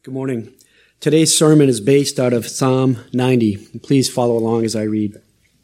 Good morning. Today's sermon is based out of Psalm 90. Please follow along as I read.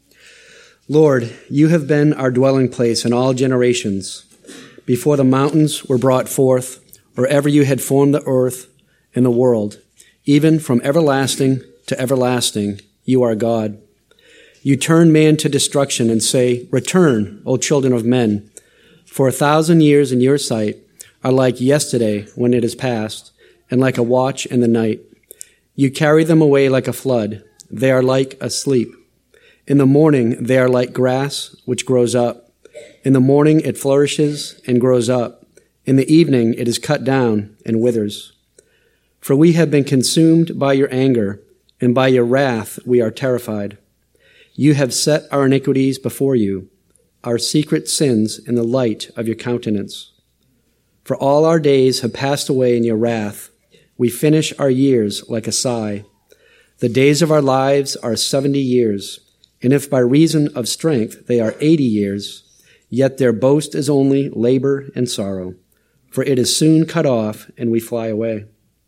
Lord, you have been our dwelling place in all generations. Before the mountains were brought forth, or ever you had formed the earth and the world, even from everlasting to everlasting, you are God. You turn man to destruction and say, "Return, O children of men, for 1,000 years in your sight are like yesterday when it is past, and like a watch in the night. You carry them away like a flood. They are like asleep. In the morning they are like grass which grows up. In the morning it flourishes and grows up. In the evening it is cut down and withers. For we have been consumed by your anger, and by your wrath we are terrified. You have set our iniquities before you, our secret sins in the light of your countenance. For all our days have passed away in your wrath. We finish our years like a sigh. The days of our lives are 70 years, and if by reason of strength they are 80 years, yet their boast is only labor and sorrow, for it is soon cut off and we fly away.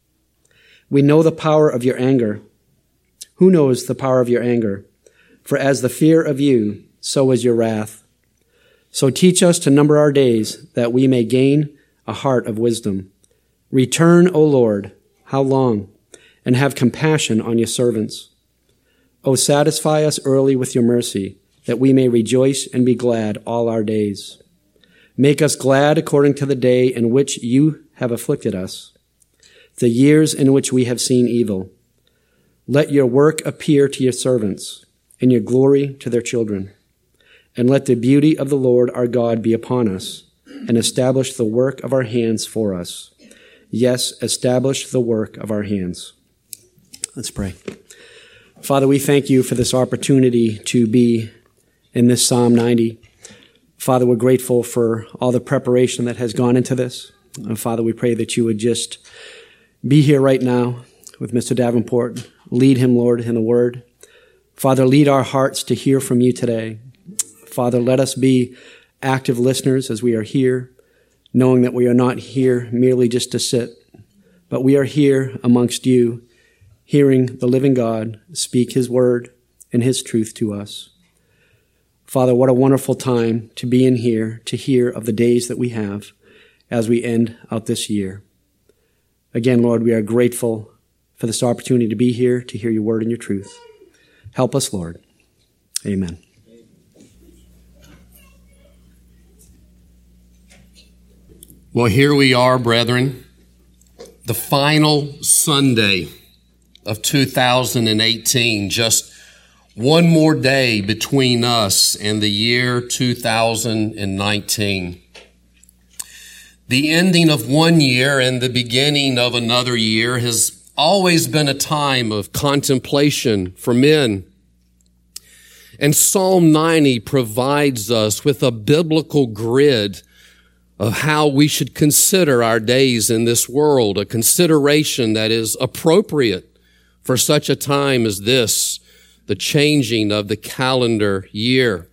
We know the power of your anger. Who knows the power of your anger? For as the fear of you, so is your wrath. So teach us to number our days, that we may gain a heart of wisdom. Return, O Lord, how long? And have compassion on your servants. O satisfy us early with your mercy, that we may rejoice and be glad all our days. Make us glad according to the day in which you have afflicted us, the years in which we have seen evil. Let your work appear to your servants, and your glory to their children. And let the beauty of the Lord our God be upon us, and establish the work of our hands for us. Yes, establish the work of our hands. Let's pray. Father, we thank you for this opportunity to be in this Psalm 90. Father, we're grateful for all the preparation that has gone into this. And Father, we pray that you would just be here right now with Mr. Davenport. Lead him, Lord, in the word. Father, lead our hearts to hear from you today. Father, let us be active listeners as we are here, knowing that we are not here merely just to sit, but we are here amongst you, hearing the living God speak his word and his truth to us. Father, what a wonderful time to be in here, to hear of the days that we have as we end out this year. Again, Lord, we are grateful for this opportunity to be here, to hear your word and your truth. Help us, Lord. Amen. Well, here we are, brethren, the final Sunday of 2018, just one more day between us and the year 2019. The ending of one year and the beginning of another year has always been a time of contemplation for men. And Psalm 90 provides us with a biblical grid of how we should consider our days in this world, a consideration that is appropriate for such a time as this, the changing of the calendar year.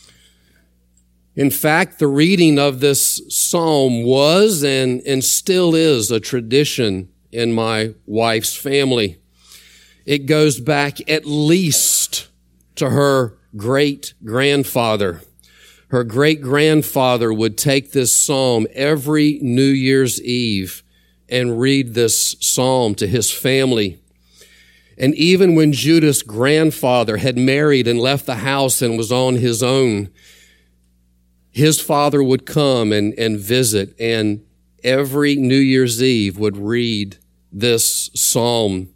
In fact, the reading of this psalm was and still is a tradition in my wife's family. It goes back at least to her great-grandfather. Her great-grandfather would take this psalm every New Year's Eve and read this psalm to his family. And even when Judah's grandfather had married and left the house and was on his own, his father would come and visit, and every New Year's Eve would read this psalm.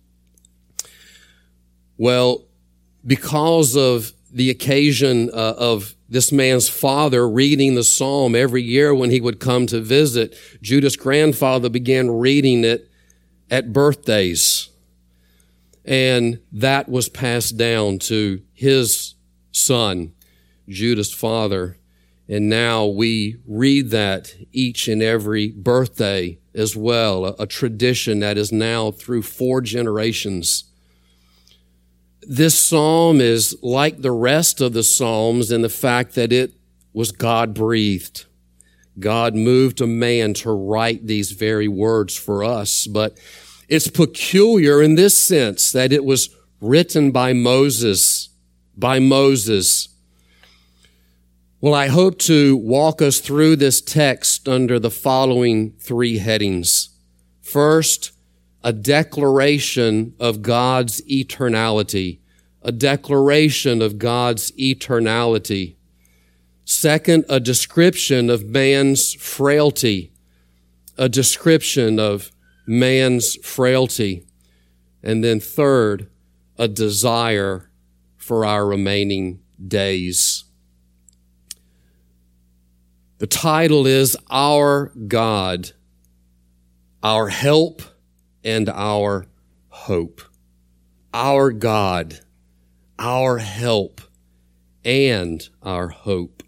Well, because of the occasion of this man's father reading the psalm every year when he would come to visit, Judah's grandfather began reading it at birthdays. And that was passed down to his son, Judah's father. And now we read that each and every birthday as well, a tradition that is now through 4 generations. This psalm is like the rest of the psalms in the fact that it was God-breathed. God moved a man to write these very words for us, but It's peculiar in this sense that it was written by Moses. Well, I hope to walk us through this text under the following three headings. First, a declaration of God's eternality. A declaration of God's eternality. Second, a description of man's frailty. A description of man's frailty. And then third, a desire for our remaining days. The title is Our God, Our Help and Our Hope. Our God, our help and our hope.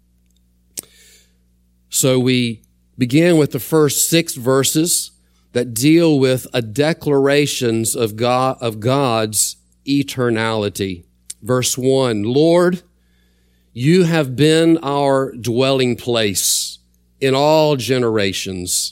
So we begin with the first 6 verses that deal with a declarations of God's eternality. Verse 1, Lord, you have been our dwelling place in all generations.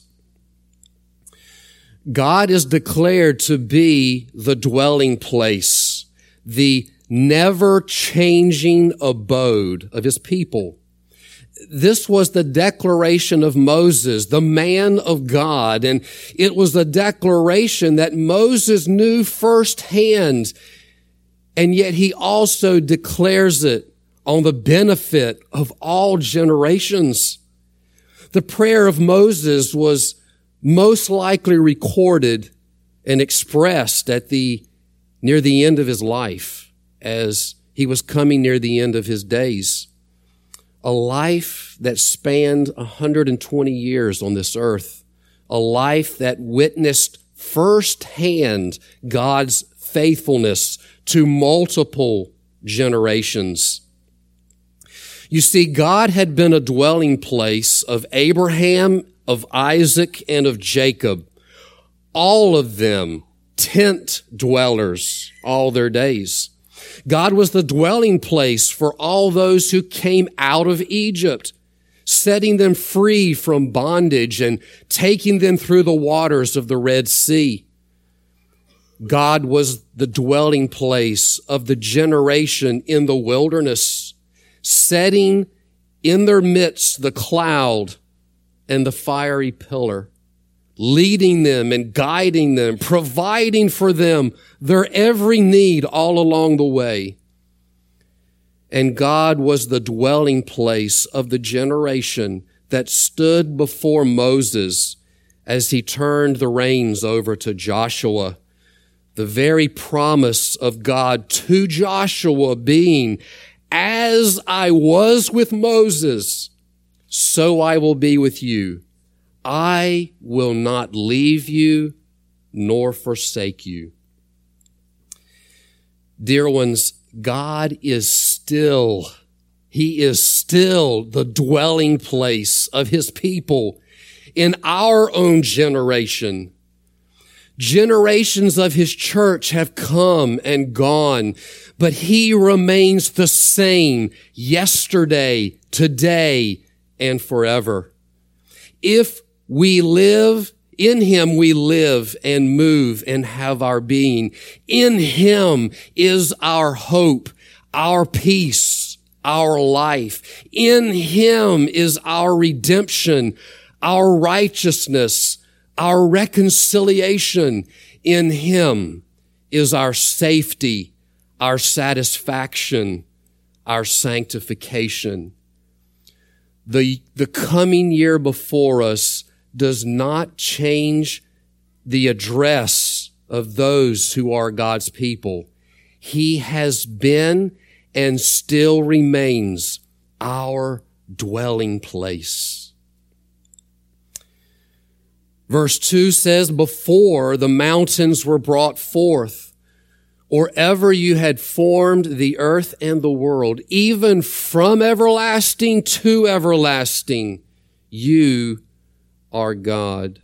God is declared to be the dwelling place, the never-changing abode of his people. This was the declaration of Moses, the man of God, and it was a declaration that Moses knew firsthand, and yet he also declares it on the benefit of all generations. The prayer of Moses was most likely recorded and expressed near the end of his life, as he was coming near the end of his days. A life that spanned 120 years on this earth. A life that witnessed firsthand God's faithfulness to multiple generations. You see, God had been a dwelling place of Abraham, of Isaac, and of Jacob. All of them tent dwellers all their days. God was the dwelling place for all those who came out of Egypt, setting them free from bondage and taking them through the waters of the Red Sea. God was the dwelling place of the generation in the wilderness, setting in their midst the cloud and the fiery pillar, leading them and guiding them, providing for them their every need all along the way. And God was the dwelling place of the generation that stood before Moses as he turned the reins over to Joshua. The very promise of God to Joshua being, as I was with Moses, so I will be with you. I will not leave you nor forsake you. Dear ones, God is still the dwelling place of his people in our own generation. Generations of his church have come and gone, but he remains the same yesterday, today, and forever. If we live, in him we live and move and have our being. In him is our hope, our peace, our life. In him is our redemption, our righteousness, our reconciliation. In him is our safety, our satisfaction, our sanctification. The coming year before us does not change the address of those who are God's people. He has been and still remains our dwelling place. Verse 2 says, before the mountains were brought forth, or ever you had formed the earth and the world, even from everlasting to everlasting, you are God.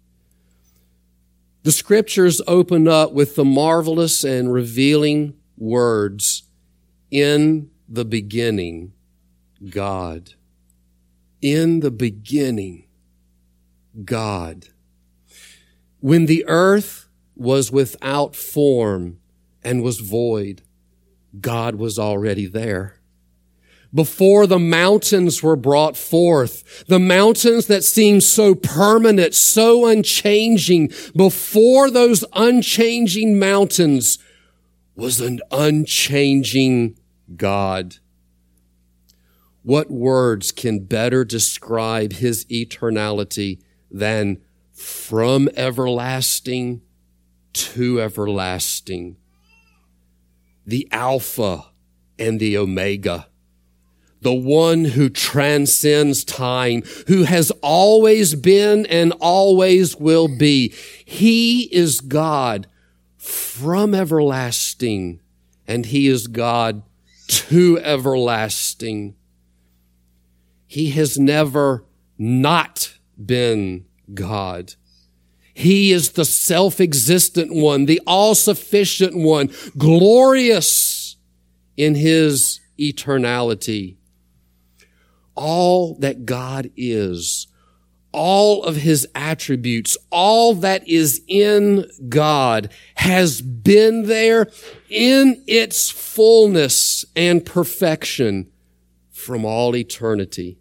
The scriptures open up with the marvelous and revealing words, in the beginning, God. In the beginning, God. When the earth was without form and was void, God was already there. Before the mountains were brought forth, the mountains that seem so permanent, so unchanging, before those unchanging mountains was an unchanging God. What words can better describe his eternality than from everlasting to everlasting? The Alpha and the Omega. The one who transcends time, who has always been and always will be. He is God from everlasting, and he is God to everlasting. He has never not been God. He is the self-existent one, the all-sufficient one, glorious in his eternality. All that God is, all of his attributes, all that is in God has been there in its fullness and perfection from all eternity.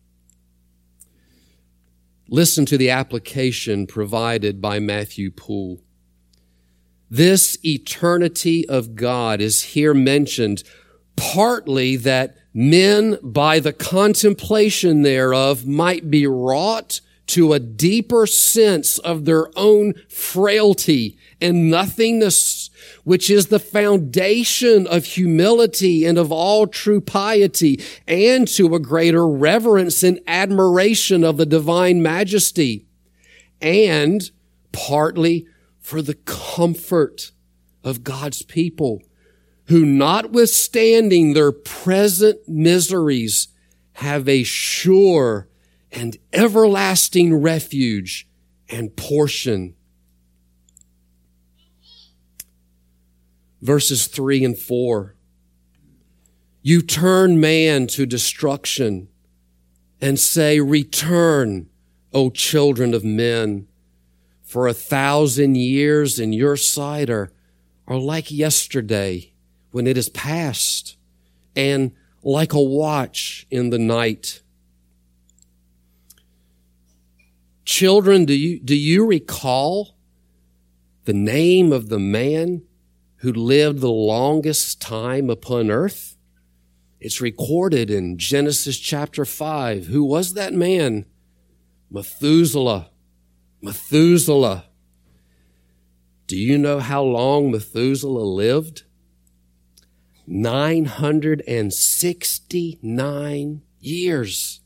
Listen to the application provided by Matthew Poole. This eternity of God is here mentioned partly that men, by the contemplation thereof, might be wrought to a deeper sense of their own frailty and nothingness, which is the foundation of humility and of all true piety, and to a greater reverence and admiration of the divine majesty, and partly for the comfort of God's people, who, notwithstanding their present miseries, have a sure and everlasting refuge and portion. Verses 3 and 4. You turn man to destruction and say, return, O children of men, for 1,000 years in your sight are like yesterday, when it is past, and like a watch in the night. Children, do you recall the name of the man who lived the longest time upon earth? It's recorded in Genesis chapter 5. Who was that man? Methuselah. Methuselah. Do you know how long Methuselah lived? 969 years.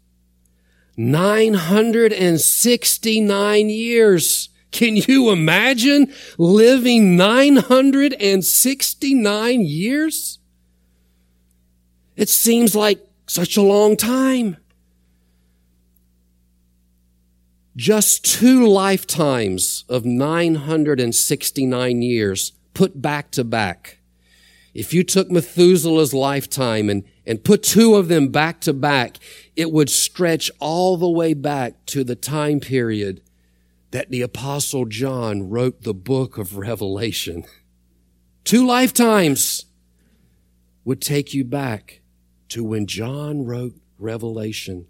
969 years. Can you imagine living 969 years? It seems like such a long time. Just 2 lifetimes of 969 years put back to back. If you took Methuselah's lifetime and put 2 of them back to back, it would stretch all the way back to the time period that the Apostle John wrote the book of Revelation. 2 lifetimes would take you back to when John wrote Revelation.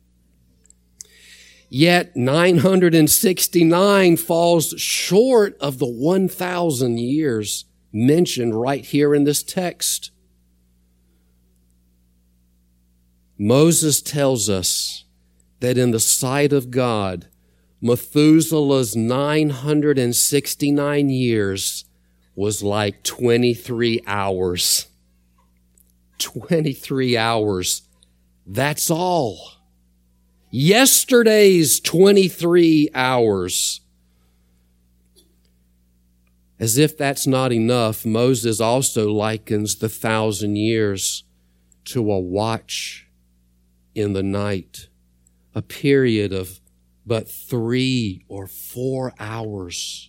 Yet 969 falls short of the 1,000 years mentioned right here in this text. Moses tells us that in the sight of God, Methuselah's 969 years was like 23 hours. 23 hours. That's all. Yesterday's 23 hours. As if that's not enough, Moses also likens the 1,000 years to a watch in the night, a period of but 3 or 4 hours.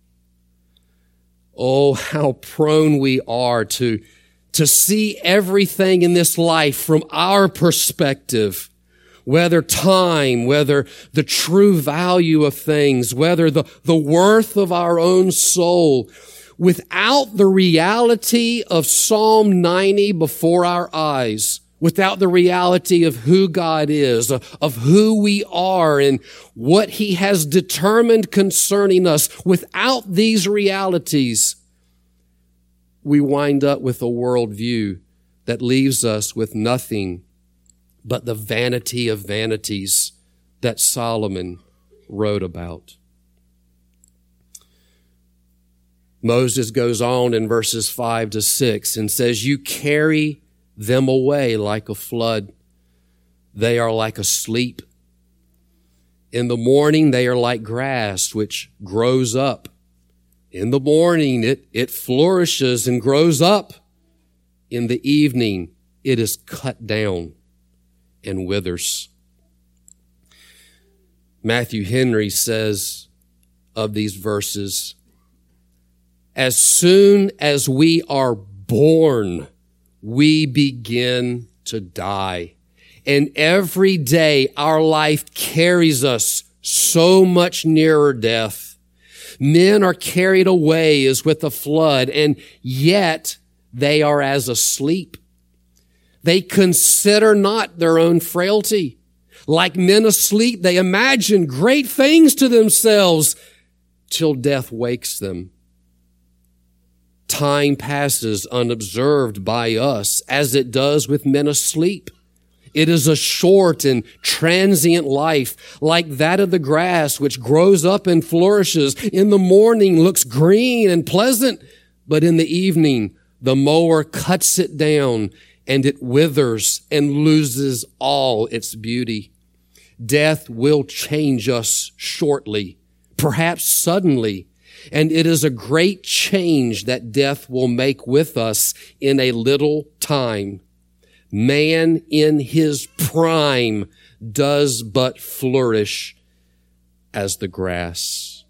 Oh, how prone we are to see everything in this life from our perspective. whether time, whether the true value of things, whether the worth of our own soul, without the reality of Psalm 90 before our eyes, without the reality of who God is, of who we are and what He has determined concerning us, without these realities, we wind up with a worldview that leaves us with nothing but the vanity of vanities that Solomon wrote about. Moses goes on in verses 5 to 6 and says, "You carry them away like a flood. They are like a sleep. In the morning they are like grass which grows up. In the morning it flourishes and grows up. In the evening it is cut down and withers." Matthew Henry says of these verses, "As soon as we are born, we begin to die. And every day our life carries us so much nearer death. Men are carried away as with a flood, and yet they are as asleep. They consider not their own frailty. Like men asleep, they imagine great things to themselves till death wakes them. Time passes unobserved by us as it does with men asleep. It is a short and transient life, like that of the grass which grows up and flourishes. In the morning looks green and pleasant, but in the evening the mower cuts it down and it withers and loses all its beauty. Death will change us shortly, perhaps suddenly, and it is a great change that death will make with us in a little time. Man in his prime does but flourish as the grass."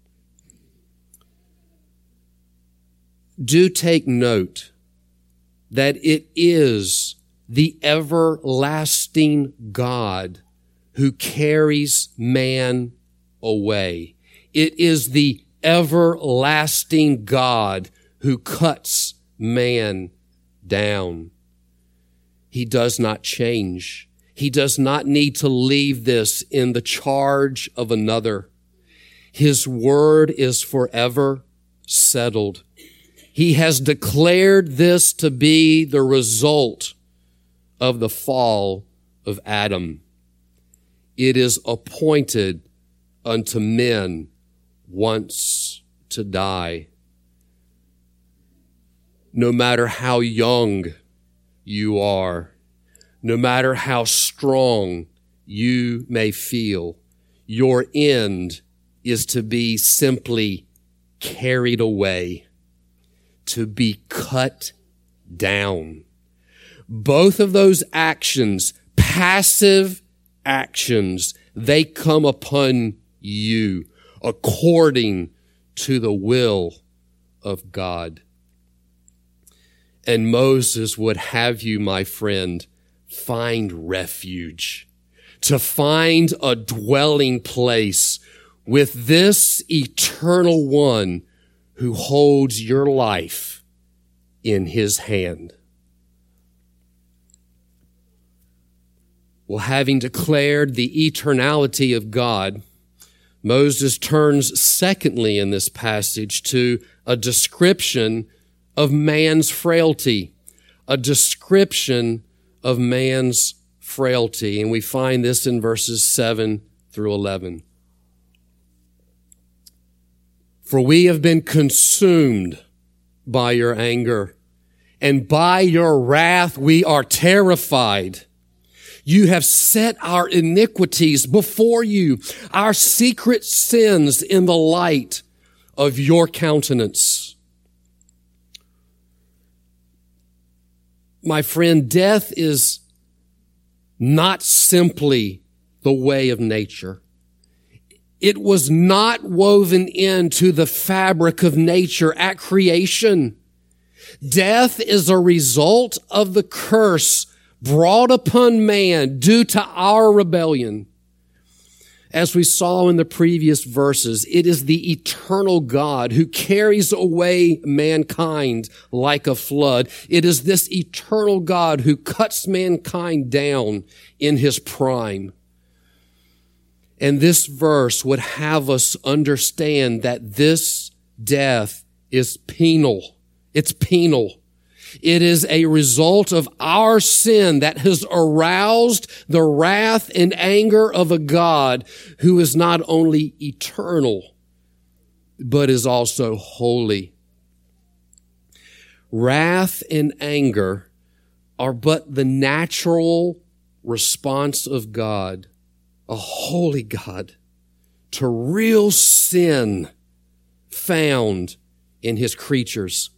Do take note that it is the everlasting God who carries man away. It is the everlasting God who cuts man down. He does not change. He does not need to leave this in the charge of another. His word is forever settled. He has declared this to be the result of the fall of Adam. It is appointed unto men once to die. No matter how young you are, no matter how strong you may feel, your end is to be simply carried away, to be cut down. Both of those actions, passive actions, they come upon you according to the will of God. And Moses would have you, my friend, find refuge, to find a dwelling place with this eternal one who holds your life in his hand. Well, having declared the eternality of God, Moses turns secondly in this passage to a description of man's frailty, a description of man's frailty. And we find this in verses 7 through 11. "For we have been consumed by your anger, and by your wrath we are terrified. You have set our iniquities before you, our secret sins in the light of your countenance." My friend, death is not simply the way of nature. It was not woven into the fabric of nature at creation. Death is a result of the curse brought upon man due to our rebellion. As we saw in the previous verses, it is the eternal God who carries away mankind like a flood. It is this eternal God who cuts mankind down in his prime. And this verse would have us understand that this death is penal. It's penal. It is a result of our sin that has aroused the wrath and anger of a God who is not only eternal, but is also holy. Wrath and anger are but the natural response of God, a holy God, to real sin found in his creatures.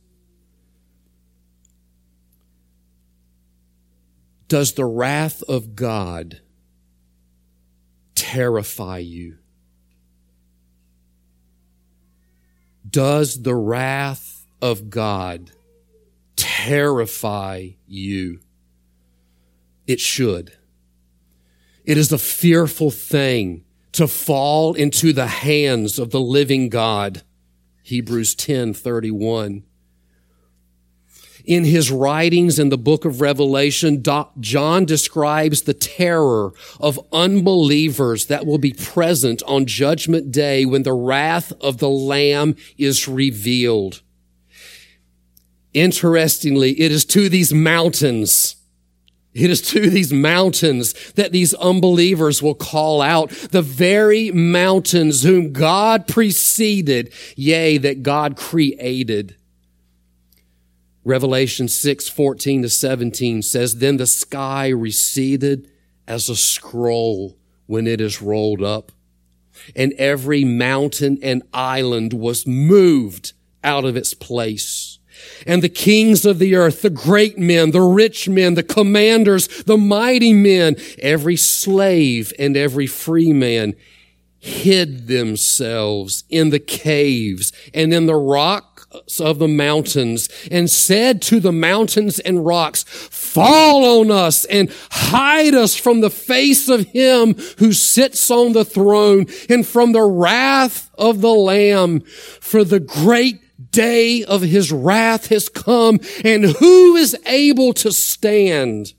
Does the wrath of God terrify you? Does the wrath of God terrify you? It should. It is a fearful thing to fall into the hands of the living God. Hebrews 10:31. In his writings in the book of Revelation, John describes the terror of unbelievers that will be present on Judgment Day when the wrath of the Lamb is revealed. Interestingly, it is to these mountains that these unbelievers will call out, the very mountains whom God preceded, yea, that God created. Revelation 6:14-17 says, Then the sky receded as a scroll when it is rolled up, and every mountain and island was moved out of its place. And the kings of the earth, the great men, the rich men, the commanders, the mighty men, every slave and every free man hid themselves in the caves and in the rocks of the mountains, and said to the mountains and rocks, Fall on us and hide us from the face of him who sits on the throne and from the wrath of the Lamb. For the great day of his wrath has come, and who is able to stand?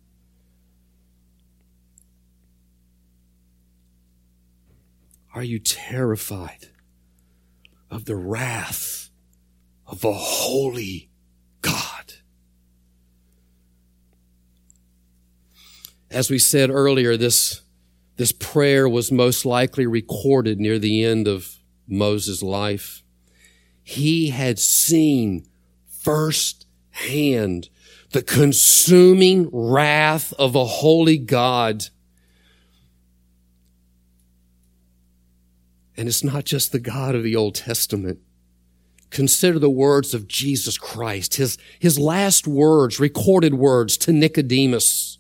Are you terrified of the wrath of a holy God? As we said earlier, this prayer was most likely recorded near the end of Moses' life. He had seen firsthand the consuming wrath of a holy God. And it's not just the God of the Old Testament. Consider the words of Jesus Christ, his last words, recorded words to Nicodemus.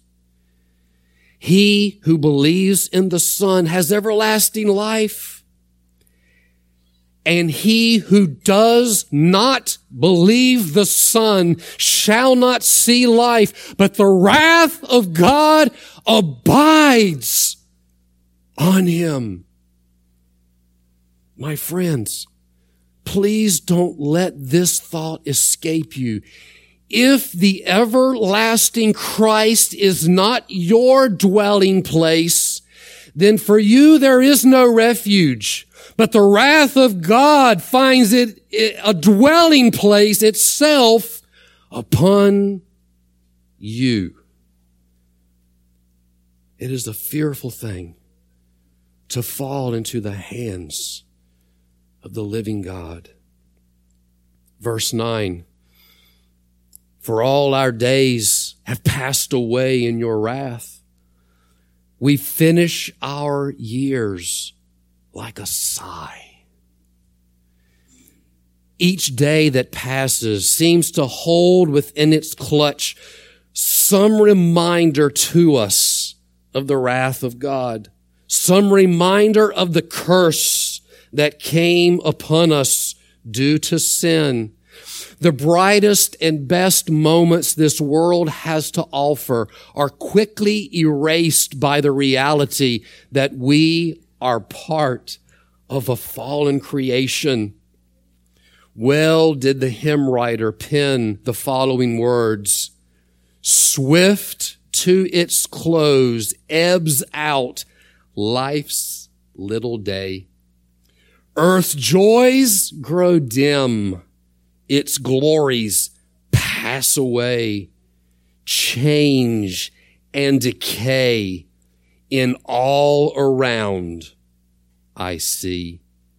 He who believes in the Son has everlasting life. And he who does not believe the Son shall not see life, but the wrath of God abides on him. My friends, please don't let this thought escape you. If the everlasting Christ is not your dwelling place, then for you there is no refuge. But the wrath of God finds it a dwelling place itself upon you. It is a fearful thing to fall into the hands of the living God. Verse 9, For all our days have passed away in your wrath. We finish our years like a sigh. Each day that passes seems to hold within its clutch some reminder to us of the wrath of God, some reminder of the curse that came upon us due to sin. The brightest and best moments this world has to offer are quickly erased by the reality that we are part of a fallen creation. Well did the hymn writer pen the following words: "Swift to its close ebbs out life's little day. Earth's joys grow dim, its glories pass away. Change and decay in all around I see."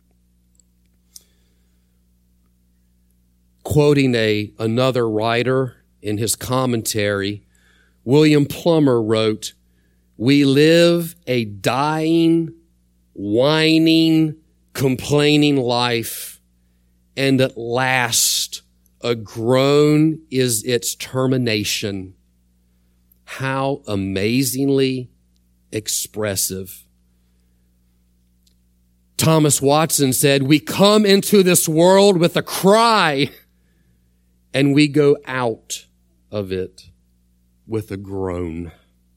Quoting another writer in his commentary, William Plummer wrote, "We live a dying, whining, complaining life, and at last a groan is its termination." How amazingly expressive. Thomas Watson said, "We come into this world with a cry, and we go out of it with a groan."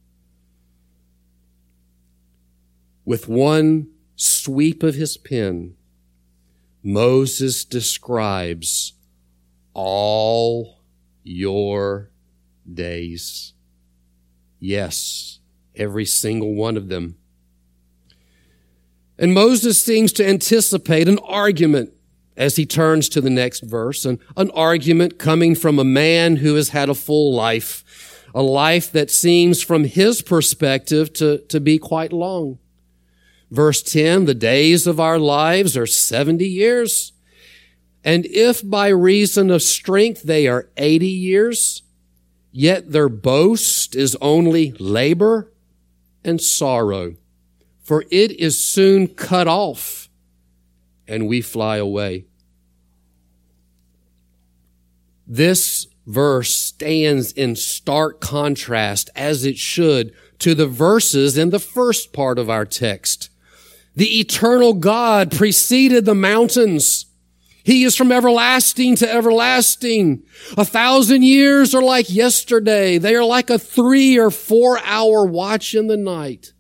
With one sweep of his pen, Moses describes all your days. Yes, every single one of them. And Moses seems to anticipate an argument as he turns to the next verse, an argument coming from a man who has had a full life, a life that seems from his perspective to be quite long. Verse 10, "The days of our lives are 70 years. And if by reason of strength they are 80 years, yet their boast is only labor and sorrow. For it is soon cut off, and we fly away." This verse stands in stark contrast, as it should, to the verses in the first part of our text. The eternal God preceded the mountains. He is from everlasting to everlasting. 1,000 years are like yesterday. They are like a 3 or 4 hour watch in the night.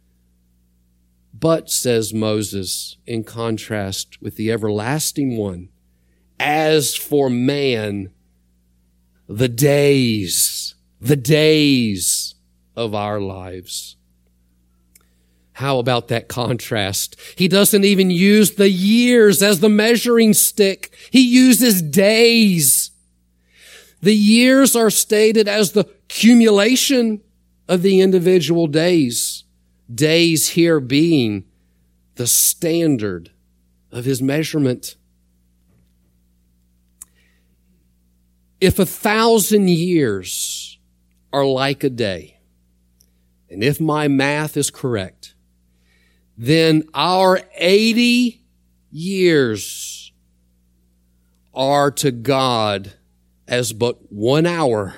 But, says Moses, in contrast with the everlasting one, "As for man, the days of our lives." How about that contrast? He doesn't even use the years as the measuring stick. He uses days. The years are stated as the cumulation of the individual days. Days here being the standard of his measurement. If 1,000 years are like a day, and if my math is correct, then our 80 years are to God as but 1 hour,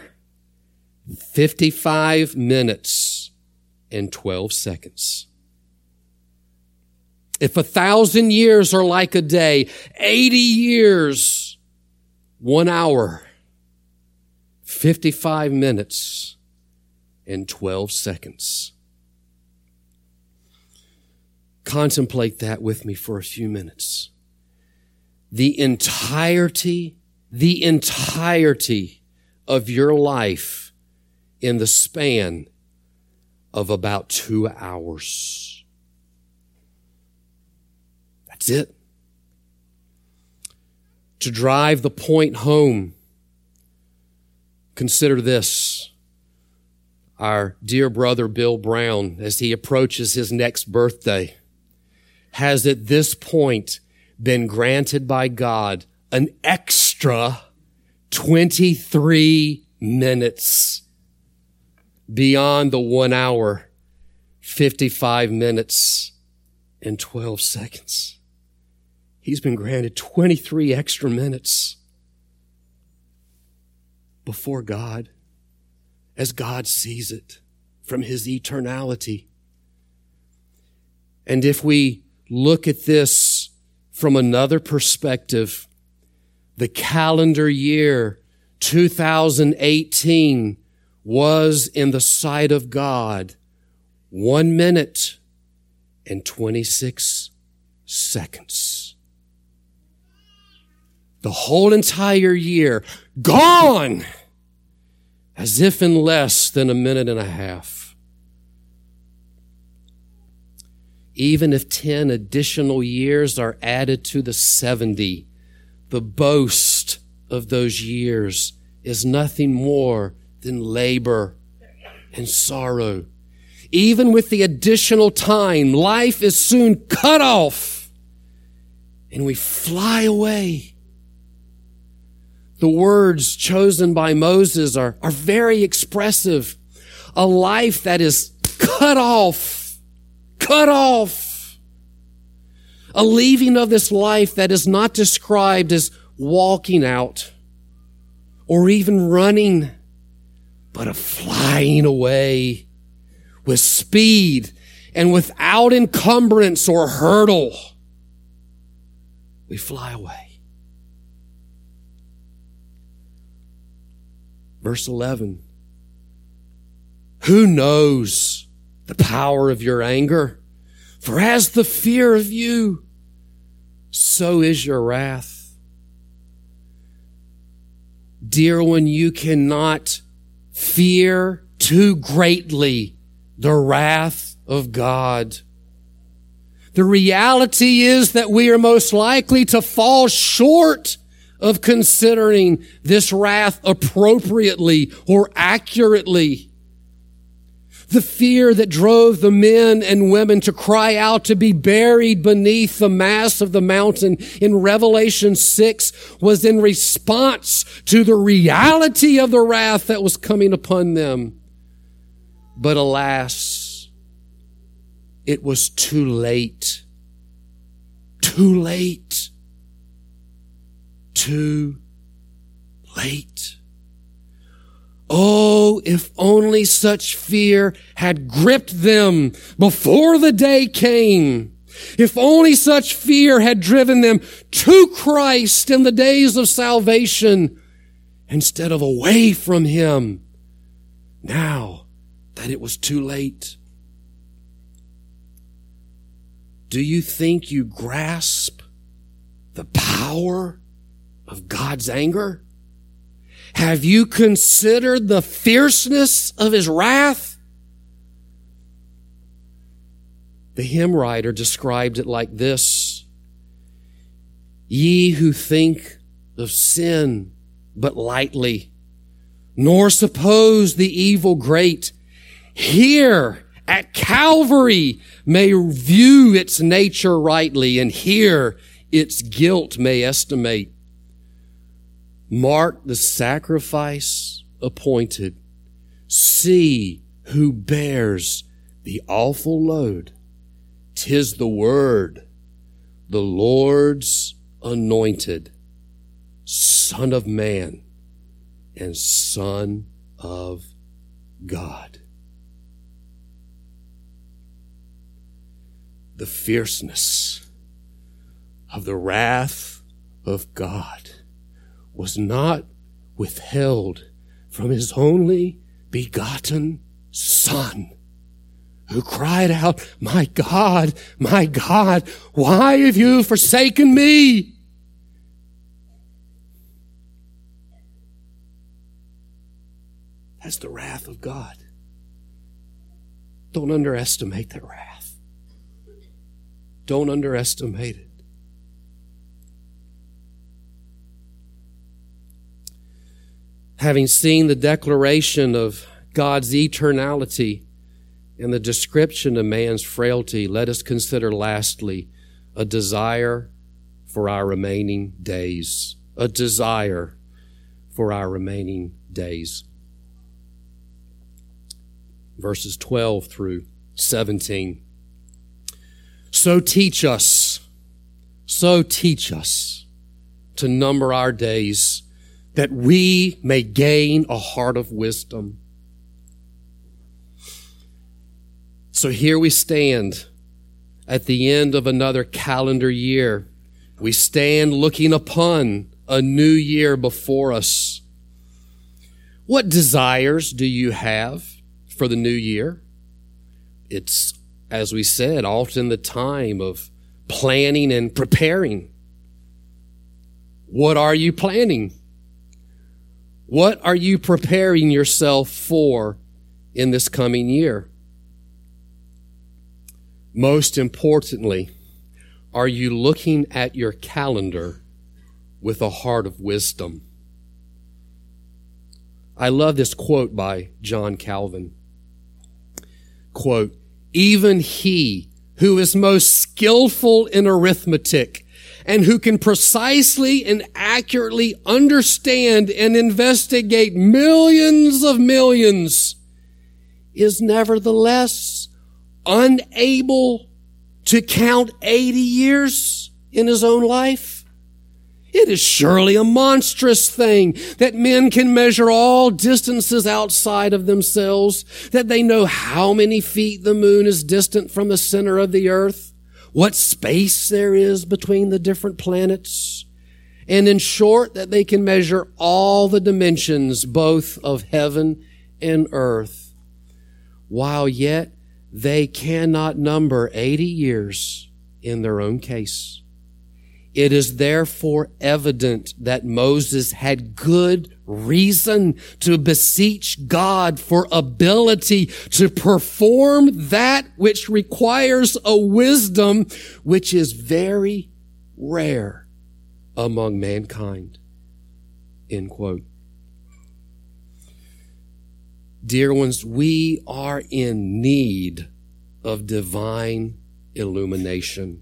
55 minutes, and 12 seconds. If 1,000 years are like a day, 80 years, 1 hour, 55 minutes, and 12 seconds. Contemplate that with me for a few minutes. The entirety of your life in the span of about 2 hours. That's it. To drive the point home, consider this. Our dear brother Bill Brown, as he approaches his next birthday, has at this point been granted by God an extra 23 minutes beyond the 1 hour, 55 minutes, and 12 seconds. He's been granted 23 extra minutes before God, as God sees it from his eternality. And if we look at this from another perspective, The calendar year 2018 was in the sight of God 1 minute and 26 seconds. The whole entire year gone as if in less than a minute and a half. Even if 10 additional years are added to the 70, the boast of those years is nothing more than labor and sorrow. Even with the additional time, life is soon cut off and we fly away. The words chosen by Moses are very expressive. A life that is cut off. A leaving of this life that is not described as walking out or even running, but a flying away with speed and without encumbrance or hurdle. We fly away. Verse 11. Who knows the power of your anger? For as the fear of you, so is your wrath. Dear one, you cannot fear too greatly the wrath of God. The reality is that we are most likely to fall short of considering this wrath appropriately or accurately. The fear that drove the men and women to cry out to be buried beneath the mass of the mountain in Revelation 6 was in response to the reality of the wrath that was coming upon them. But alas, it was too late. Too late. Too late. Oh, if only such fear had gripped them before the day came. If only such fear had driven them to Christ in the days of salvation instead of away from Him, now that it was too late. Do you think you grasp the power of God's anger? Have you considered the fierceness of His wrath? The hymn writer described it like this. Ye who think of sin but lightly, nor suppose the evil great, here at Calvary may view its nature rightly, and here its guilt may estimate. Mark the sacrifice appointed. See who bears the awful load. 'Tis the Word, the Lord's anointed, Son of Man and Son of God. The fierceness of the wrath of God was not withheld from His only begotten Son, who cried out, my God, why have you forsaken me? That's the wrath of God. Don't underestimate that wrath. Don't underestimate it. Having seen the declaration of God's eternality and the description of man's frailty, let us consider lastly a desire for our remaining days. A desire for our remaining days. Verses 12 through 17. So teach us to number our days, that we may gain a heart of wisdom. So here we stand at the end of another calendar year. We stand looking upon a new year before us. What desires do you have for the new year? It's, as we said, often the time of planning and preparing. What are you planning? What are you preparing yourself for in this coming year? Most importantly, are you looking at your calendar with a heart of wisdom? I love this quote by John Calvin. Quote, "Even he who is most skillful in arithmetic and who can precisely and accurately understand and investigate millions of millions is nevertheless unable to count 80 years in his own life. It is surely a monstrous thing that men can measure all distances outside of themselves, that they know how many feet the moon is distant from the center of the earth, what space there is between the different planets, and in short, that they can measure all the dimensions both of heaven and earth, while yet they cannot number 80 years in their own case. It is therefore evident that Moses had good reason to beseech God for ability to perform that which requires a wisdom which is very rare among mankind." End quote. Dear ones, we are in need of divine illumination.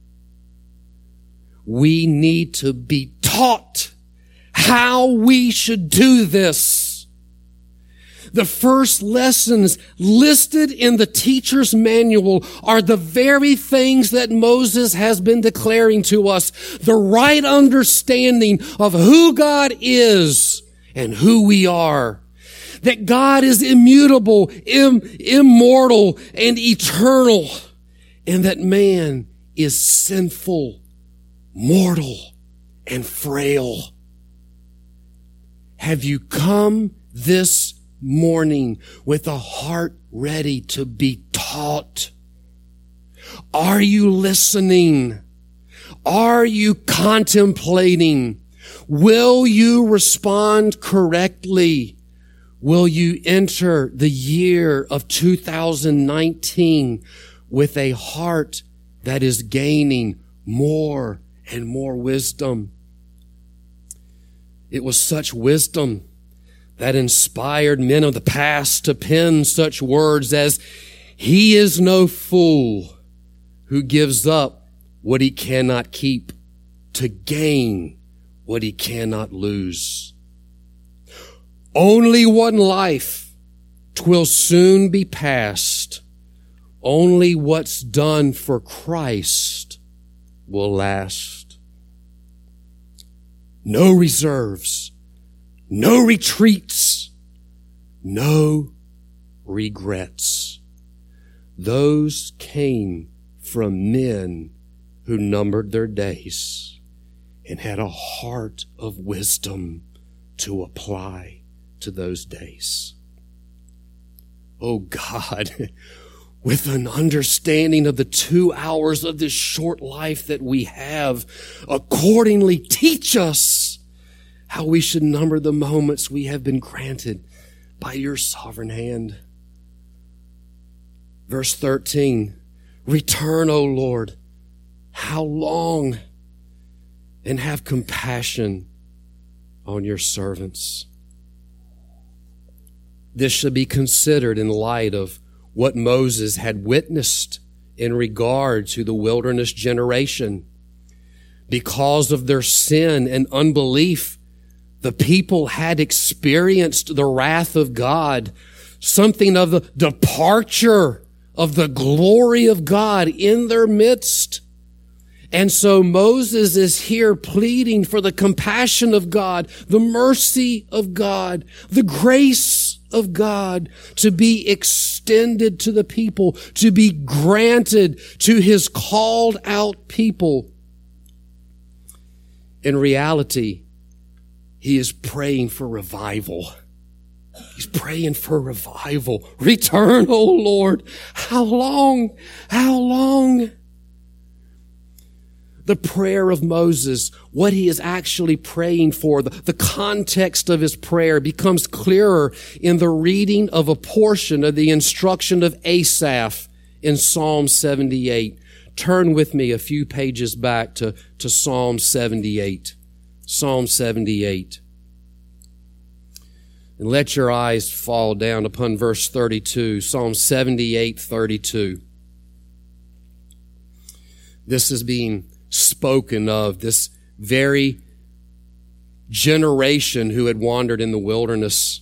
We need to be taught how we should do this. The first lessons listed in the teacher's manual are the very things that Moses has been declaring to us. The right understanding of who God is and who we are. That God is immutable, immortal, and eternal. And that man is sinful, mortal, and frail. Have you come this morning with a heart ready to be taught? Are you listening? Are you contemplating? Will you respond correctly? Will you enter the year of 2019 with a heart that is gaining more and more wisdom? It was such wisdom that inspired men of the past to pen such words as, "He is no fool who gives up what he cannot keep to gain what he cannot lose. Only one life, 'twill soon be past. Only what's done for Christ will last. No reserves, no retreats, no regrets. Those came from men who numbered their days and had a heart of wisdom to apply to those days." Oh God, with an understanding of the 2 hours of this short life that we have, accordingly teach us how we should number the moments we have been granted by your sovereign hand. Verse 13, "Return, O Lord, how long? And have compassion on your servants." This should be considered in light of what Moses had witnessed in regard to the wilderness generation. Because of their sin and unbelief, the people had experienced the wrath of God, something of the departure of the glory of God in their midst. And so Moses is here pleading for the compassion of God, the mercy of God, the grace of God to be extended to the people, to be granted to his called out people. In reality, He is praying for revival. He's praying for revival. Return, O Lord. How long? How long? The prayer of Moses, what he is actually praying for, the context of his prayer becomes clearer in the reading of a portion of the instruction of Asaph in Psalm 78. Turn with me a few pages back to Psalm 78. Psalm 78. And let your eyes fall down upon verse 32. Psalm 78, 32. This is being spoken of, this very generation who had wandered in the wilderness.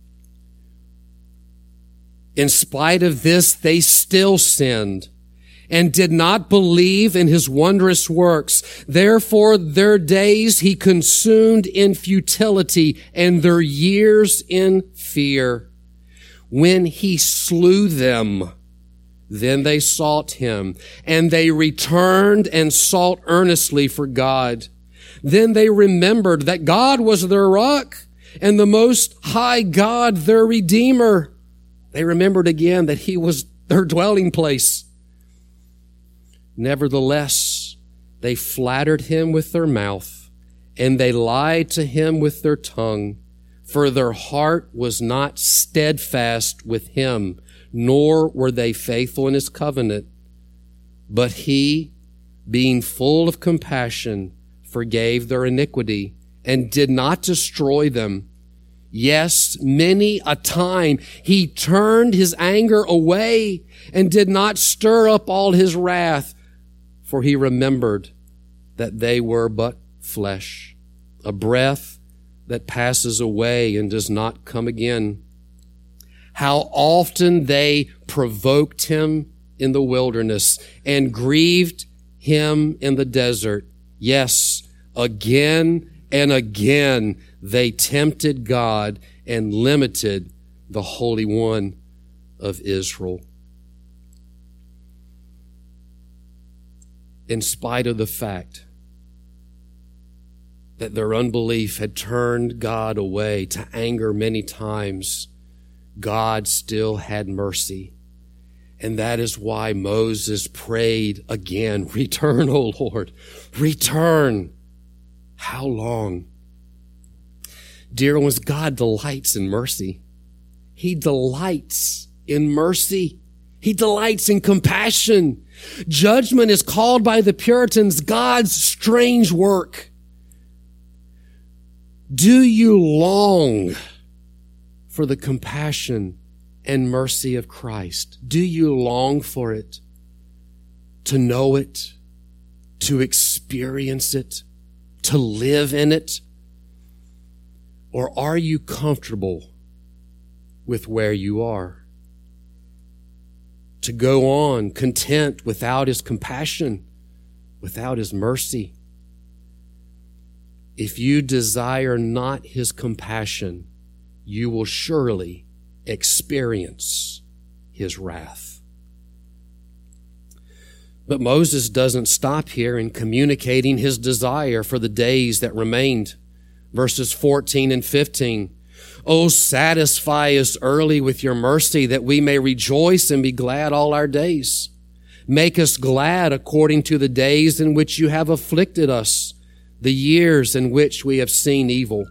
In spite of this, they still sinned and did not believe in his wondrous works. Therefore, their days he consumed in futility and their years in fear. When he slew them, then they sought him, and they returned and sought earnestly for God. Then they remembered that God was their rock and the Most High God their Redeemer. They remembered again that he was their dwelling place. Nevertheless, they flattered him with their mouth, and they lied to him with their tongue, for their heart was not steadfast with him, nor were they faithful in his covenant. But he, being full of compassion, forgave their iniquity, and did not destroy them. Yes, many a time he turned his anger away, and did not stir up all his wrath, for he remembered that they were but flesh, a breath that passes away and does not come again. How often they provoked him in the wilderness and grieved him in the desert. Yes, again and again they tempted God and limited the Holy One of Israel. In spite of the fact that their unbelief had turned God away to anger many times, God still had mercy. And that is why Moses prayed again, return, O Lord, return. How long? Dear ones, God delights in mercy. He delights in mercy. He delights in compassion. Judgment is called by the Puritans God's strange work. Do you long for the compassion and mercy of Christ? Do you long for it? To know it? To experience it? To live in it? Or are you comfortable with where you are? To go on content without his compassion, without his mercy? If you desire not his compassion, you will surely experience his wrath. But Moses doesn't stop here in communicating his desire for the days that remained. Verses 14 and 15. Oh, satisfy us early with your mercy, that we may rejoice and be glad all our days. Make us glad according to the days in which you have afflicted us, the years in which we have seen evil.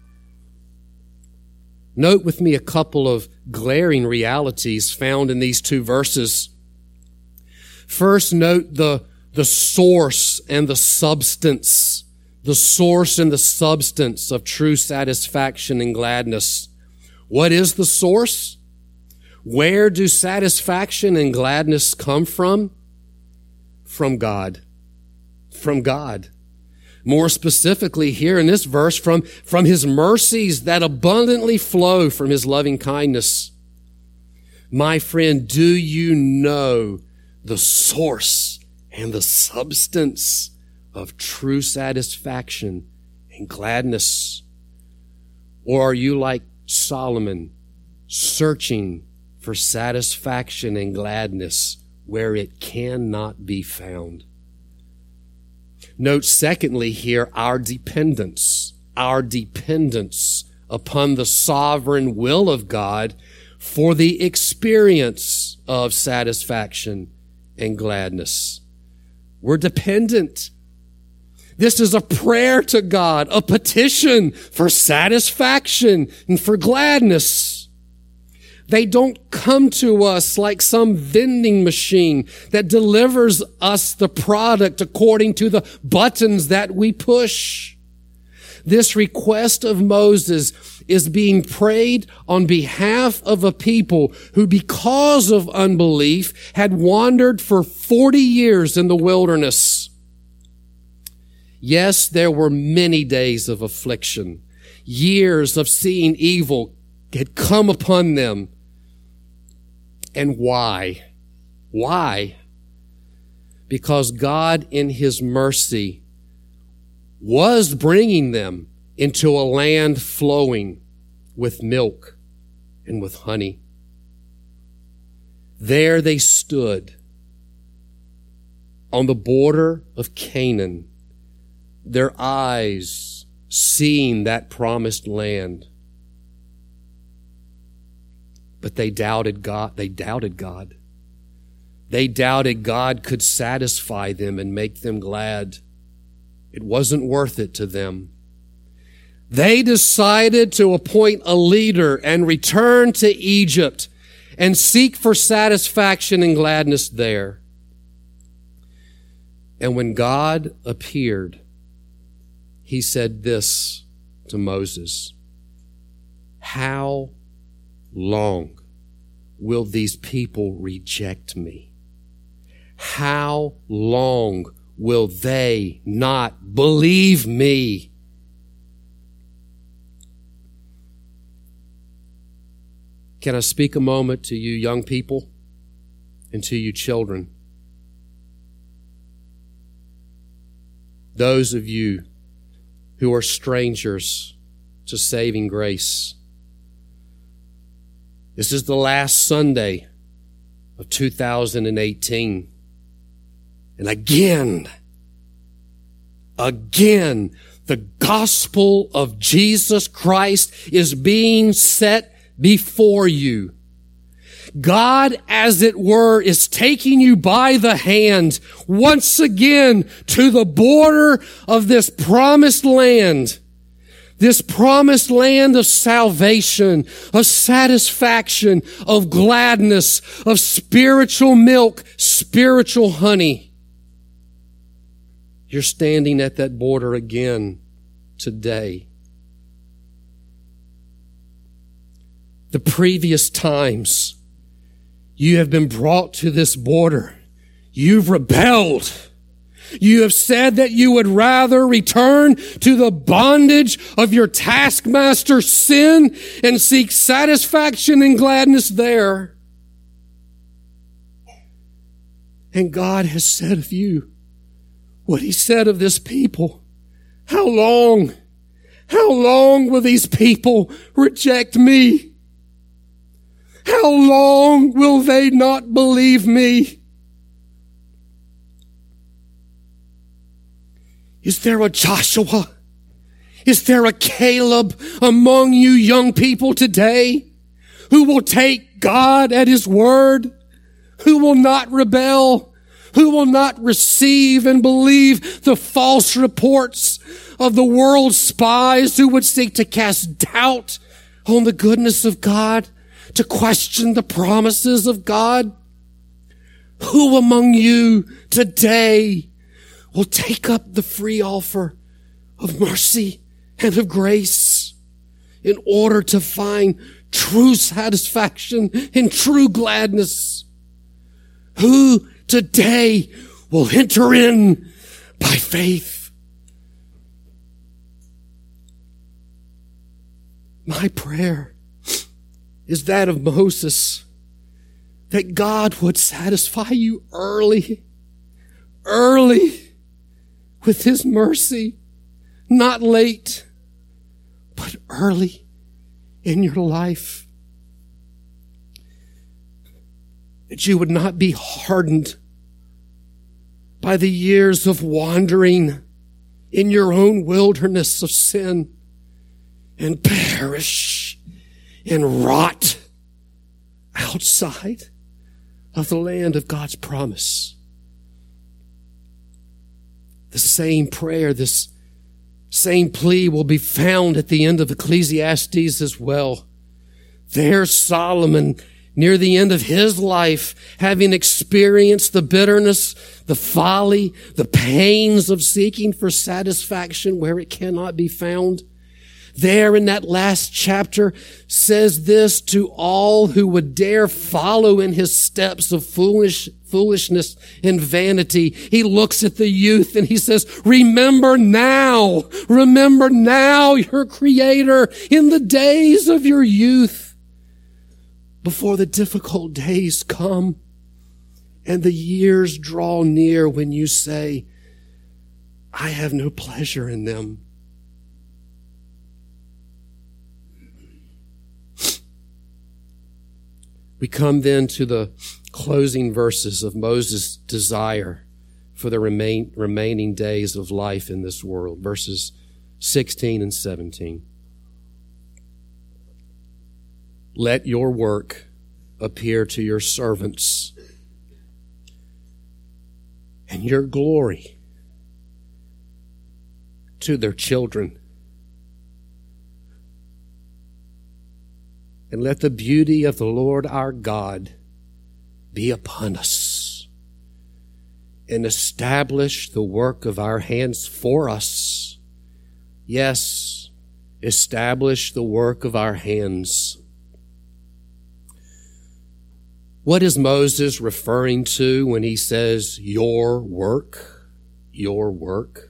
Note with me a couple of glaring realities found in these two verses. First, note the source and the substance. The source and the substance of true satisfaction and gladness. What is the source? Where do satisfaction and gladness come from? From God. From God. More specifically here in this verse, from his mercies that abundantly flow from his loving kindness. My friend, do you know the source and the substance of true satisfaction and gladness? Or are you like Solomon, searching for satisfaction and gladness where it cannot be found? Note secondly here, our dependence. our dependence upon the sovereign will of God for the experience of satisfaction and gladness. We're dependent. This is a prayer to God, a petition for satisfaction and for gladness. They don't come to us like some vending machine that delivers us the product according to the buttons that we push. This request of Moses is being prayed on behalf of a people who, because of unbelief, had wandered for 40 years in the wilderness. Yes, there were many days of affliction. Years of seeing evil had come upon them. And why? Why? Because God, in His mercy, was bringing them into a land flowing with milk and with honey. There they stood on the border of Canaan, their eyes seeing that promised land. But they doubted God. They doubted God. They doubted God could satisfy them and make them glad. It wasn't worth it to them. They decided to appoint a leader and return to Egypt and seek for satisfaction and gladness there. And when God appeared, He said this to Moses: "How long will these people reject me? How long will they not believe me?" Can I speak a moment to you young people and to you children? Those of you who are strangers to saving grace. This is the last Sunday of 2018. And again, the gospel of Jesus Christ is being set before you. God, as it were, is taking you by the hand once again to the border of this promised land. This promised land of salvation, of satisfaction, of gladness, of spiritual milk, spiritual honey. You're standing at that border again today. The previous times you have been brought to this border, you've rebelled. You have said that you would rather return to the bondage of your taskmaster, sin, and seek satisfaction and gladness there. And God has said of you what He said of this people. How long will these people reject me? How long will they not believe me? Is there a Joshua? Is there a Caleb among you young people today who will take God at His word? Who will not rebel? Who will not receive and believe the false reports of the world's spies who would seek to cast doubt on the goodness of God, to question the promises of God? Who among you today will take up the free offer of mercy and of grace in order to find true satisfaction and true gladness? Who today will enter in by faith? My prayer is that of Moses, that God would satisfy you early with His mercy, not late, but early in your life. That you would not be hardened by the years of wandering in your own wilderness of sin, and perish and rot outside of the land of God's promise. The same prayer, this same plea will be found at the end of Ecclesiastes as well. There Solomon, near the end of his life, having experienced the bitterness, the folly, the pains of seeking for satisfaction where it cannot be found, there in that last chapter says this to all who would dare follow in his steps of foolishness and vanity. He looks at the youth and he says, remember now your Creator in the days of your youth, before the difficult days come and the years draw near when you say, I have no pleasure in them. We come then to the closing verses of Moses' desire for the remaining days of life in this world, verses 16 and 17. Let your work appear to your servants, and your glory to their children. And let the beauty of the Lord our God be upon us, and establish the work of our hands for us. Yes, establish the work of our hands. What is Moses referring to when he says, your work? Your work?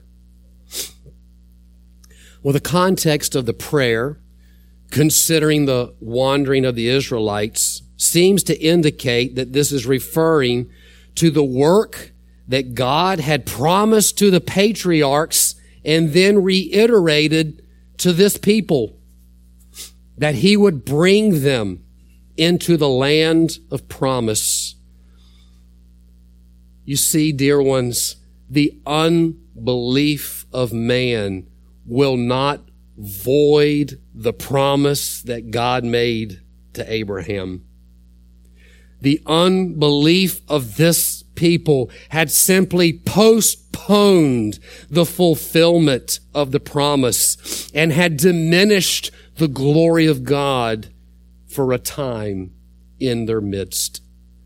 Well, the context of the prayer, considering the wandering of the Israelites, seems to indicate that this is referring to the work that God had promised to the patriarchs and then reiterated to this people, that he would bring them into the land of promise. You see, dear ones, the unbelief of man will not void the promise that God made to Abraham. The unbelief of this people had simply postponed the fulfillment of the promise and had diminished the glory of God for a time in their midst.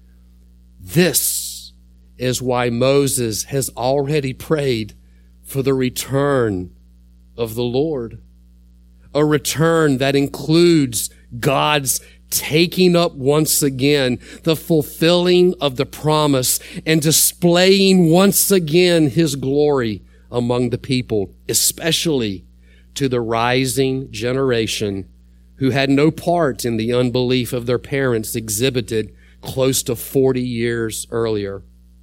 This is why Moses has already prayed for the return of the Lord. A return that includes God's taking up once again the fulfilling of the promise and displaying once again his glory among the people, especially to the rising generation who had no part in the unbelief of their parents exhibited close to 40 years earlier.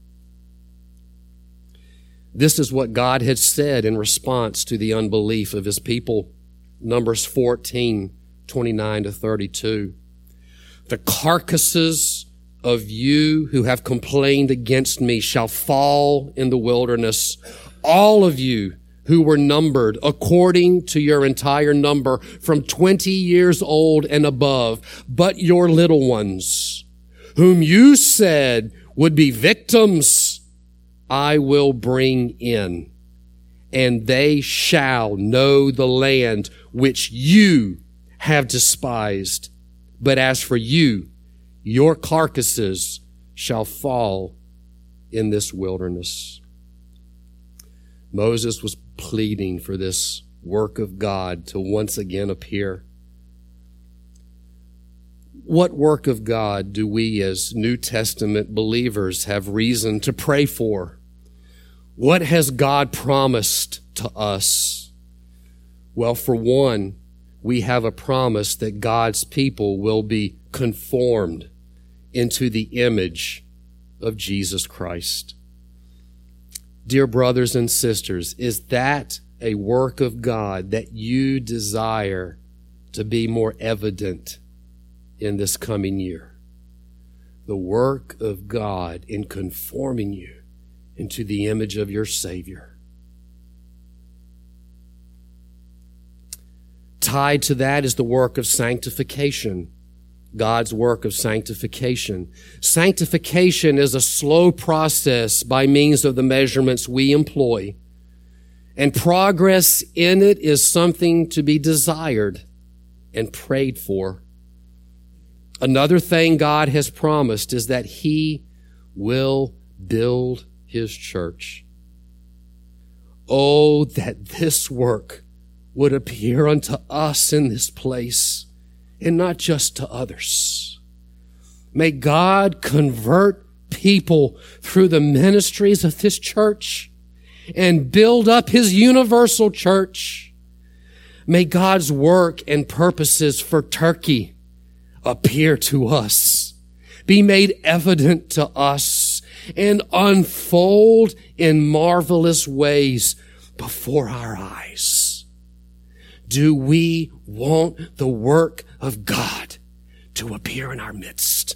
This is what God had said in response to the unbelief of his people. Numbers 14, 29 to 32. The carcasses of you who have complained against me shall fall in the wilderness. All of you who were numbered according to your entire number from 20 years old and above, but your little ones, whom you said would be victims, I will bring in, and they shall know the land which you have despised. But as for you, your carcasses shall fall in this wilderness. Moses was pleading for this work of God to once again appear. What work of God do we as New Testament believers have reason to pray for? What has God promised to us? Well, for one, we have a promise that God's people will be conformed into the image of Jesus Christ. Dear brothers and sisters, is that a work of God that you desire to be more evident in this coming year? The work of God in conforming you into the image of your Savior. Tied to that is the work of sanctification, God's work of sanctification. Sanctification is a slow process by means of the measurements we employ, and progress in it is something to be desired and prayed for. Another thing God has promised is that He will build His church. Oh, that this work would appear unto us in this place, and not just to others. May God convert people through the ministries of this church and build up His universal church. May God's work and purposes for Turkey appear to us, be made evident to us, and unfold in marvelous ways before our eyes. Do we want the work of God to appear in our midst?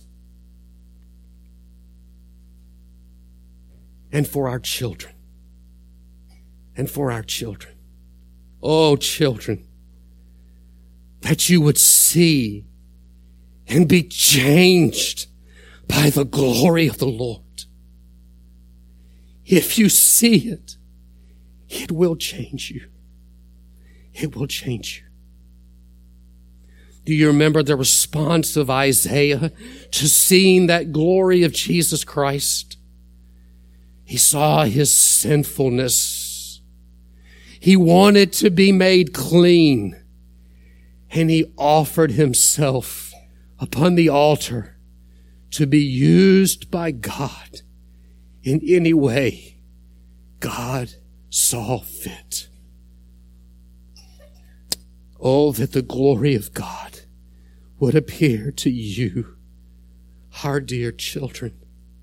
And for our children. And for our children. Oh, children, that you would see and be changed by the glory of the Lord. If you see it, it will change you. It will change you. Do you remember the response of Isaiah to seeing that glory of Jesus Christ? He saw his sinfulness. He wanted to be made clean, and he offered himself upon the altar to be used by God in any way God saw fit. Oh, that the glory of God would appear to you, our dear children.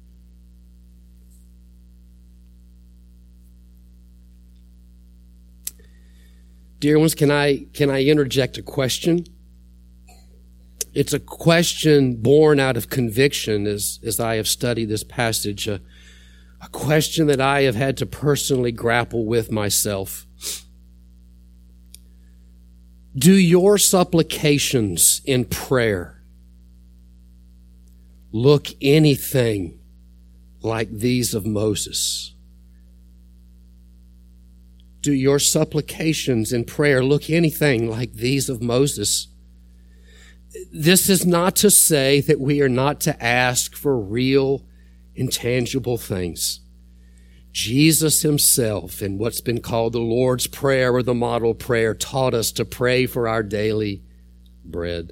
Dear ones, can I interject a question? It's a question born out of conviction as I have studied this passage, a question that I have had to personally grapple with myself. Do your supplications in prayer look anything like these of Moses? Do your supplications in prayer look anything like these of Moses? This is not to say that we are not to ask for real, intangible things. Jesus himself, in what's been called the Lord's Prayer or the model prayer, taught us to pray for our daily bread.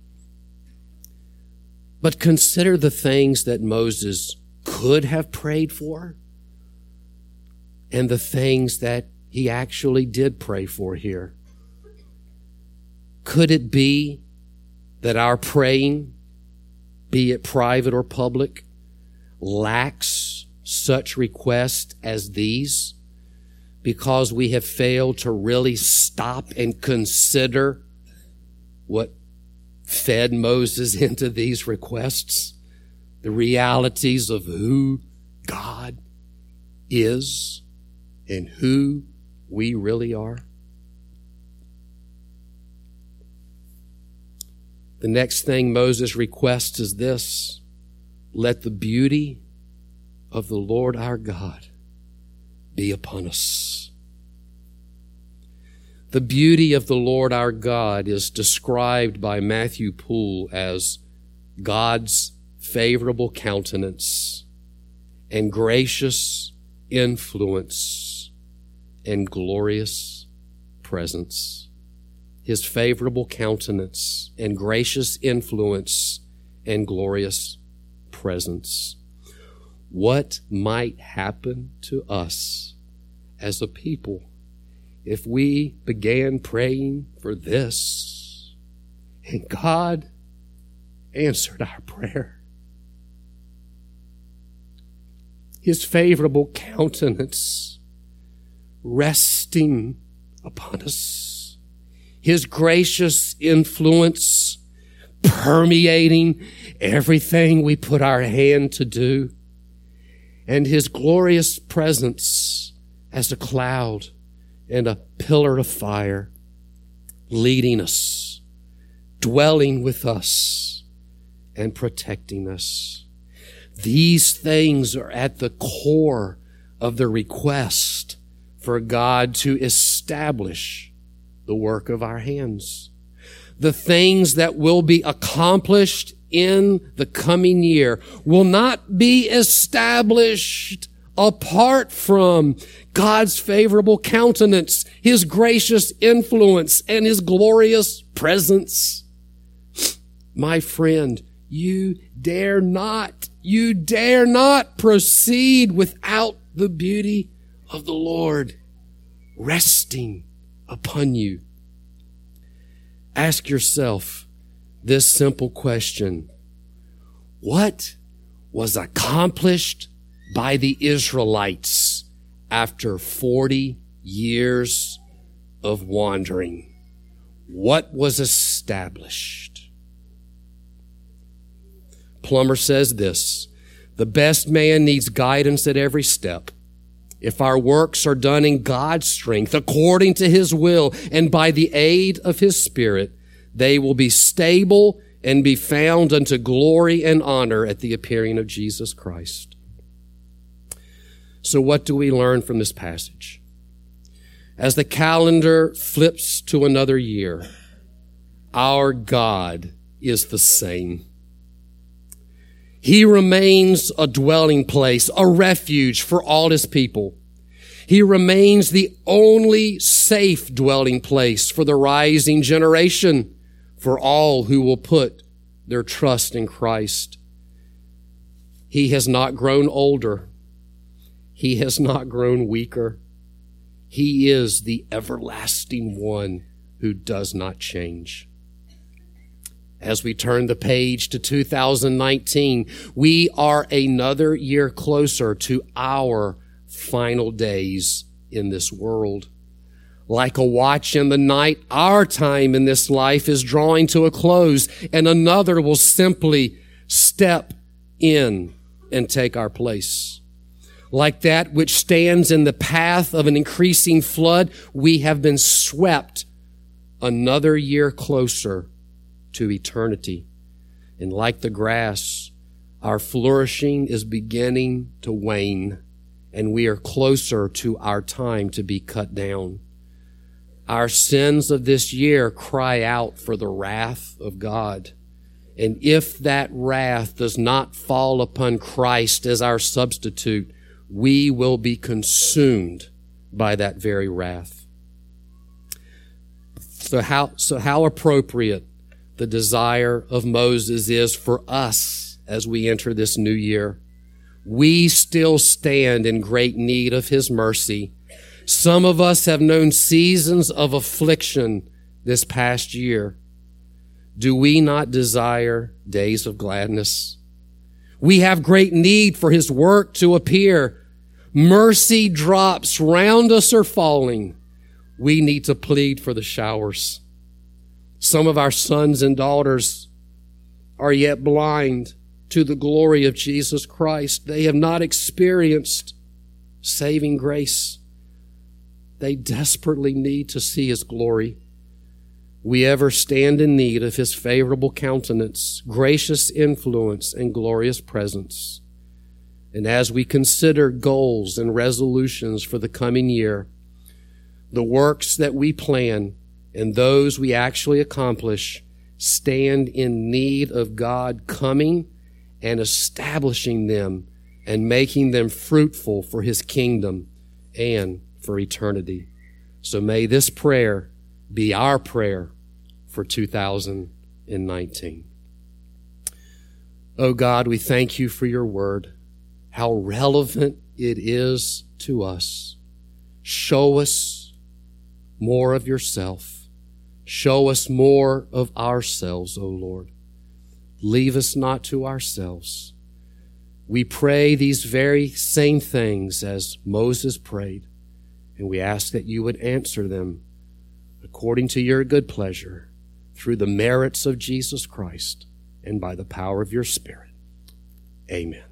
But consider the things that Moses could have prayed for and the things that he actually did pray for here. Could it be that our praying, be it private or public, lacks such requests as these because we have failed to really stop and consider what fed Moses into these requests? The realities of who God is and who we really are. The next thing Moses requests is this: let the beauty of the Lord our God be upon us. The beauty of the Lord our God is described by Matthew Poole as God's favorable countenance and gracious influence and glorious presence. His favorable countenance and gracious influence and glorious presence. What might happen to us as a people if we began praying for this and God answered our prayer? His favorable countenance resting upon us. His gracious influence permeating everything we put our hand to do. And His glorious presence as a cloud and a pillar of fire leading us, dwelling with us, and protecting us. These things are at the core of the request for God to establish the work of our hands. The things that will be accomplished in the coming year will not be established apart from God's favorable countenance, His gracious influence, and His glorious presence. My friend, you dare not proceed without the beauty of the Lord resting upon you. Ask yourself this simple question: what was accomplished by the Israelites after 40 years of wandering? What was established? Plummer says this: the best man needs guidance at every step. If our works are done in God's strength, according to His will, and by the aid of His Spirit, they will be stable and be found unto glory and honor at the appearing of Jesus Christ. So what do we learn from this passage? As the calendar flips to another year, our God is the same. He remains a dwelling place, a refuge for all His people. He remains the only safe dwelling place for the rising generation, for all who will put their trust in Christ. He has not grown older. He has not grown weaker. He is the everlasting one who does not change. As we turn the page to 2019, we are another year closer to our final days in this world. Like a watch in the night, our time in this life is drawing to a close, and another will simply step in and take our place. Like that which stands in the path of an increasing flood, we have been swept another year closer to eternity. And like the grass, our flourishing is beginning to wane, and we are closer to our time to be cut down. Our sins of this year cry out for the wrath of God. And if that wrath does not fall upon Christ as our substitute, we will be consumed by that very wrath. So how appropriate the desire of Moses is for us as we enter this new year. We still stand in great need of His mercy. Some of us have known seasons of affliction this past year. Do we not desire days of gladness? We have great need for His work to appear. Mercy drops round us are falling. We need to plead for the showers. Some of our sons and daughters are yet blind to the glory of Jesus Christ. They have not experienced saving grace. They desperately need to see His glory. We ever stand in need of His favorable countenance, gracious influence, and glorious presence. And as we consider goals and resolutions for the coming year, the works that we plan and those we actually accomplish stand in need of God coming and establishing them and making them fruitful for His kingdom and for eternity. So may this prayer be our prayer for 2019. Oh God, we thank You for Your word, how relevant it is to us. Show us more of Yourself. Show us more of ourselves, O Lord. Leave us not to ourselves. We pray these very same things as Moses prayed, and we ask that You would answer them according to Your good pleasure through the merits of Jesus Christ and by the power of Your Spirit. Amen.